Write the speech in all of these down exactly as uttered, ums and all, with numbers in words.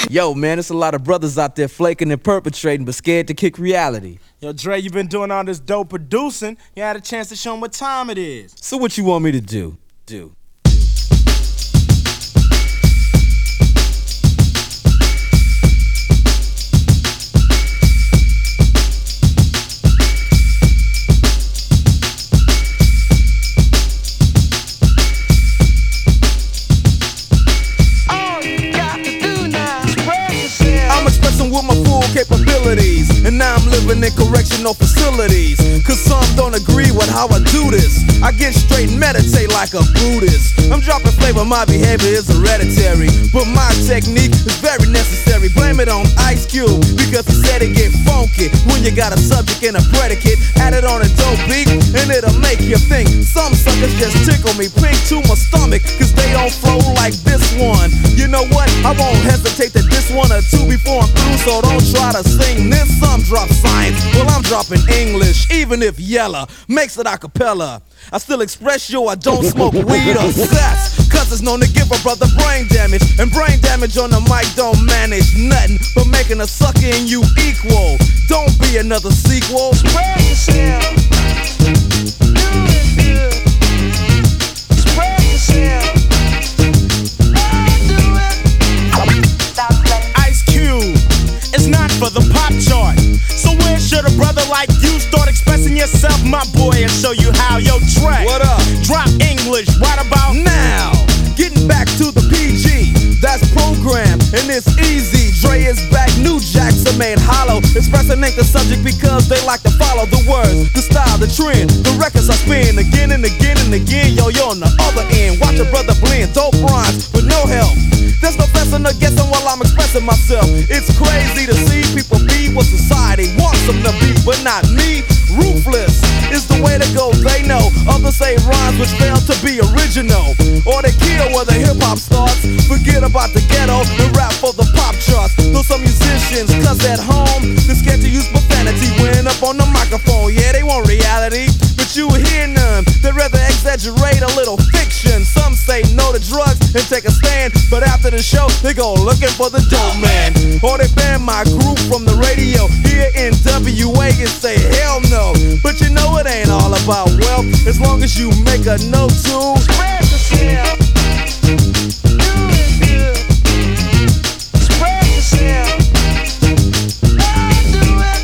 Yo, man, it's a lot of brothers out there flaking and perpetrating, but scared to kick reality. Yo, Dre, you been doing all this dope producing. You had a chance to show them what time it is. So what you want me to do? Do. With my full capabilities, and now I'm living in correctional facilities. Cause some don't agree with how I do this. I get straight and meditate like a Buddhist. I'm dropping flavor, my behavior is hereditary, but my technique is very necessary. Blame it on Ice Cube, because he said it get funky when you got a subject and a predicate. Add it on a dope beat, and it'll make you think. Some suckers just tickle me pink to my stomach, cause they don't flow like this one. You know what? I won't hesitate to diss one or two before I'm through, so don't try to sing this. Some drop science, well I'm dropping English, even if Yella makes it a cappella. I still express yo, I don't smoke weed or sex, cause it's known to give a brother brain damage. And brain damage on the mic don't manage nothing but making a sucker and you equal. Don't be another sequel. Spread yourself. Do it good. Spread yourself. It's not for the pop chart. So where should a brother like you start expressing yourself, my boy, and show you how? Yo, Dre, what up? Drop English right about now. Getting back to the P G, that's programmed and it's easy. Dre is back, new jacks are made hollow. Expressing ain't the subject because they like to follow the words, the style, the trend. The records I spin again and again and again. Yo, yo, on the other end, watch a brother blend dope rhymes with no help. There's no fessing or guessing while I'm expressing myself. It's crazy to see people be what society wants them to be, but not me. Ruthless is the way to go, they know. Others say rhymes which fail to be original, or they kill where the hip-hop starts. Forget about the ghetto and rap for the pop charts. Though some musicians, cause at home they're scared to use profanity when up on the microphone. Yeah, they want reality, but you hear none. They'd rather exaggerate a little fiction. Some say no to drugs and take a stand, but after the show they go looking for the dope man. Or they ban my group from the radio here in W A and say hell no. But you know it ain't all about wealth, as long as you make a note to spread yourself. Do it good. Spread yourself. Do it.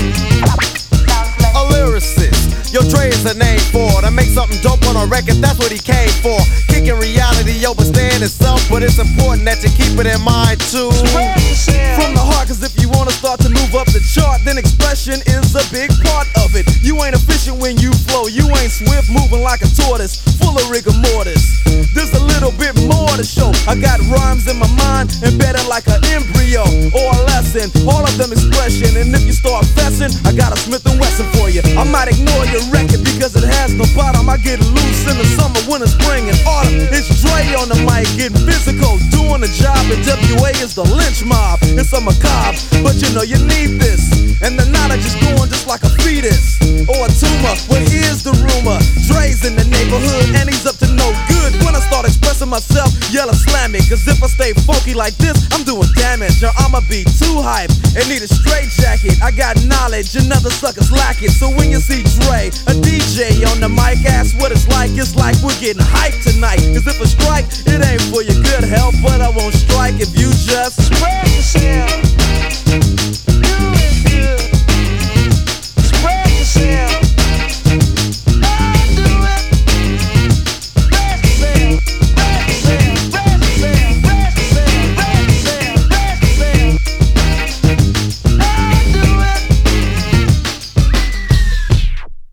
A lyricist, yo, Dre is a name for to make something dope on a record, that's what he came for. Kicking reality, yo, but staying itself, but it's important that you keep it in mind too. From the heart, cause if you wanna start to move up the chart, then expression is a big part of it. You ain't efficient when you flow, you ain't swift, moving like a tortoise, full of rigor mortis. There's a little bit more to show. I got rhymes in my mind, embedded like an embryo or a lesson, all of them expression. And if you start fessing, I got a Smith and Wesson for you. I might ignore your record because it has no bottom. I get loose in the summer, winter, spring, and autumn. It's Dre on the mic, getting physical, doing the job. And W A is the lynch mob. It's a macabre, but you know you need this. And the knowledge is going just like a fetus or a tumor. Well, here's the rumor: Dre's in the neighborhood and he's up to no good. When I start expressing myself, yell or slam me. Cause if I stay funky like this, I'm doing damage. Or I'ma be too hype and need a straight jacket. I got knowledge and other suckers lack it. So when you see Dre, a D J on the mic, ask what it's like. It's like we're getting hyped tonight. Cause if I strike, it ain't for your good health, but I won't strike if you just spread yourself.